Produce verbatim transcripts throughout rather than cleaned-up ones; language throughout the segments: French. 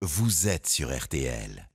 vous êtes sur R T L.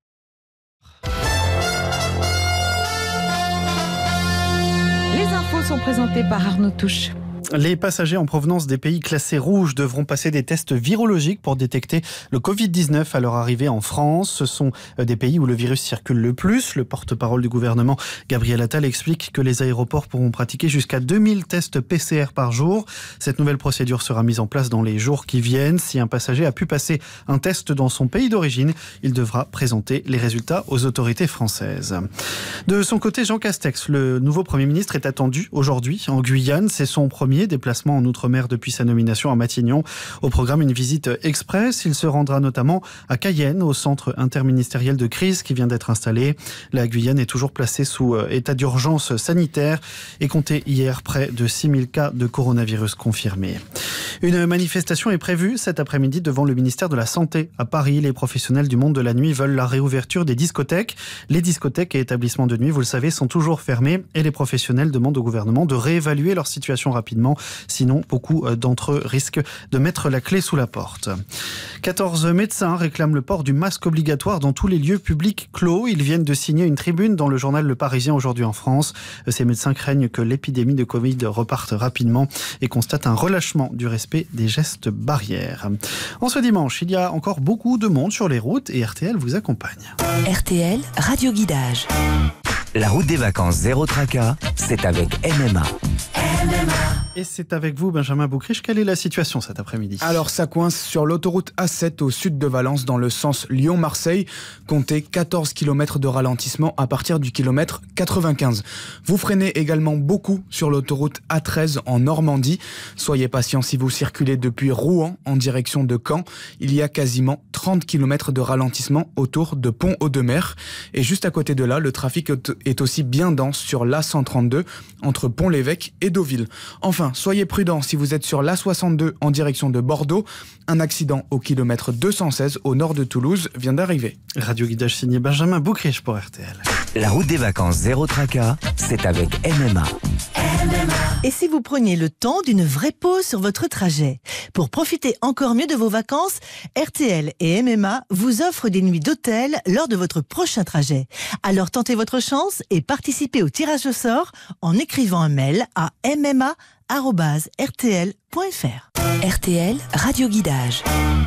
Les infos sont présentées par Arnaud Touche. Les passagers en provenance des pays classés rouges devront passer des tests virologiques pour détecter le covid dix-neuf à leur arrivée en France. Ce sont des pays où le virus circule le plus. Le porte-parole du gouvernement, Gabriel Attal, explique que les aéroports pourront pratiquer jusqu'à deux mille tests P C R par jour. Cette nouvelle procédure sera mise en place dans les jours qui viennent. Si un passager a pu passer un test dans son pays d'origine, il devra présenter les résultats aux autorités françaises. De son côté, Jean Castex, le nouveau Premier ministre, est attendu aujourd'hui en Guyane. C'est son premier déplacement en Outre-mer depuis sa nomination à Matignon. Au programme, une visite express. Il se rendra notamment à Cayenne, au centre interministériel de crise qui vient d'être installé. La Guyane est toujours placée sous état d'urgence sanitaire et comptait hier près de six mille cas de coronavirus confirmés. Une manifestation est prévue cet après-midi devant le ministère de la Santé à Paris. Les professionnels du monde de la nuit veulent la réouverture des discothèques. Les discothèques et établissements de nuit, vous le savez, sont toujours fermés et les professionnels demandent au gouvernement de réévaluer leur situation rapidement. Sinon, beaucoup d'entre eux risquent de mettre la clé sous la porte. quatorze médecins réclament le port du masque obligatoire dans tous les lieux publics clos. Ils viennent de signer une tribune dans le journal Le Parisien aujourd'hui en France. Ces médecins craignent que l'épidémie de Covid reparte rapidement et constatent un relâchement du respect des gestes barrières. En ce dimanche, il y a encore beaucoup de monde sur les routes et R T L vous accompagne. R T L Radio Guidage. La route des vacances zéro tracas, c'est avec M M A. M M A. Et c'est avec vous, Benjamin Boucriche. Quelle est la situation cet après-midi ? Alors, ça coince sur l'autoroute A sept au sud de Valence, dans le sens Lyon-Marseille. Comptez quatorze kilomètres de ralentissement à partir du kilomètre quatre-vingt-quinze. Vous freinez également beaucoup sur l'autoroute A treize en Normandie. Soyez patient si vous circulez depuis Rouen en direction de Caen. Il y a quasiment trente kilomètres de ralentissement autour de Pont-Audemer. Et juste à côté de là, le trafic est aussi bien dense sur l'A cent trente-deux entre Pont-l'Évêque et Deauville. Enfin, soyez prudents si vous êtes sur l'A soixante-deux en direction de Bordeaux. Un accident au kilomètre deux cent seize au nord de Toulouse vient d'arriver. Radio Guidage signé Benjamin Boucriche pour R T L. La route des vacances zéro tracas, c'est avec M M A. M M A. Et si vous preniez le temps d'une vraie pause sur votre trajet ? Pour profiter encore mieux de vos vacances, R T L et M M A vous offrent des nuits d'hôtel lors de votre prochain trajet. Alors tentez votre chance et participez au tirage au sort en écrivant un mail à m m a arobase r t l point f r. R T L Radio Guidage.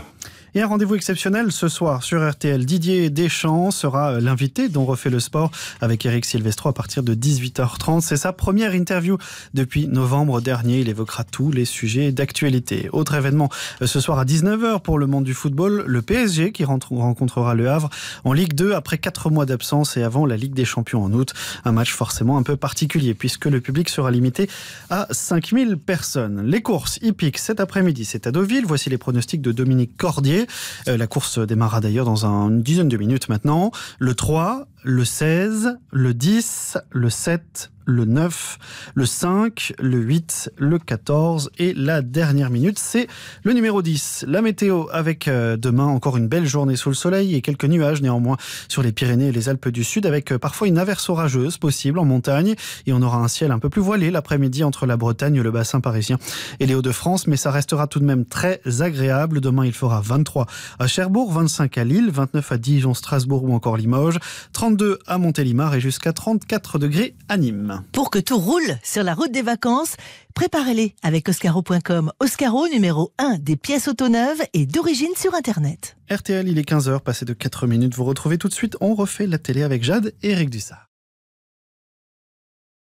Et un rendez-vous exceptionnel ce soir sur R T L. Didier Deschamps sera l'invité dont refait le sport avec Eric Silvestro à partir de dix-huit heures trente. C'est sa première interview depuis novembre dernier. Il évoquera tous les sujets d'actualité. Autre événement ce soir à dix-neuf heures pour le monde du football, le P S G qui rencontrera Le Havre en Ligue deux après quatre mois d'absence et avant la Ligue des Champions en août. Un match forcément un peu particulier puisque le public sera limité à cinq mille personnes. Les courses hippiques cet après-midi, c'est à Deauville. Voici les pronostics de Dominique Cordier. Euh, la course démarrera d'ailleurs dans un, une dizaine de minutes maintenant. Le trois, le seize, le dix, le sept, le neuf, le cinq, le huit, le quatorze et la dernière minute, c'est le numéro dix. La météo avec euh, demain encore une belle journée sous le soleil et quelques nuages néanmoins sur les Pyrénées et les Alpes du Sud avec euh, parfois une averse orageuse possible en montagne et on aura un ciel un peu plus voilé l'après-midi entre la Bretagne, le bassin parisien et les Hauts-de-France, mais ça restera tout de même très agréable. Demain, il fera vingt-trois à Cherbourg, vingt-cinq à Lille, vingt-neuf à Dijon, Strasbourg ou encore Limoges, trente-deux à Montélimar et jusqu'à trente-quatre degrés à Nîmes. Pour que tout roule sur la route des vacances, préparez-les avec Oscaro point com. Oscaro, numéro un des pièces auto neuves et d'origine sur Internet. R T L, il est quinze heures, passé de quatre minutes. Vous retrouvez tout de suite, on refait la télé avec Jade et Eric Dussard.